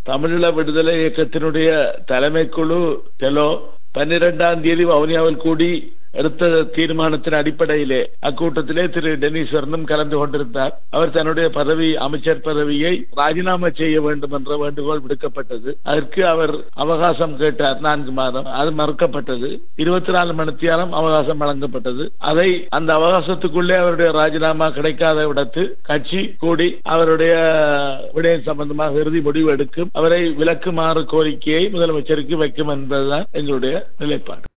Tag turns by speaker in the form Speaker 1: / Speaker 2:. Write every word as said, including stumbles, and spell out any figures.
Speaker 1: தமிழீழ விடுதலை இயக்கத்தினுடைய தலைமைக்குழு டெலோ பன்னிரெண்டாம் தேதி வவுனியாவில் கூடி எடுத்த தீர்மானத்தின் அடிப்படையிலே அக்கூட்டத்திலே திரு டெனிஸ்வரனும் கலந்து கொண்டிருந்தார். அவர் தன்னுடைய பதவி அமைச்சர் பதவியை ராஜினாமா செய்ய வேண்டும் என்ற வேண்டுகோள் விடுக்கப்பட்டது. அதற்கு அவர் அவகாசம் கேட்டார், நான்கு மாதம். அது மறுக்கப்பட்டது. இருபத்தி நாலு மணித்தியாலம் அவகாசம் வழங்கப்பட்டது. அதை அந்த அவகாசத்துக்குள்ளே அவருடைய ராஜினாமா கிடைக்காத விடத்து கட்சி கூடி அவருடைய விடயம் சம்பந்தமாக இறுதி முடிவு எடுக்கும், அவரை விலக்குமாறு கோரிக்கையை முதலமைச்சருக்கு வைக்கும் என்பதுதான் எங்களுடைய நிலைப்பாடு.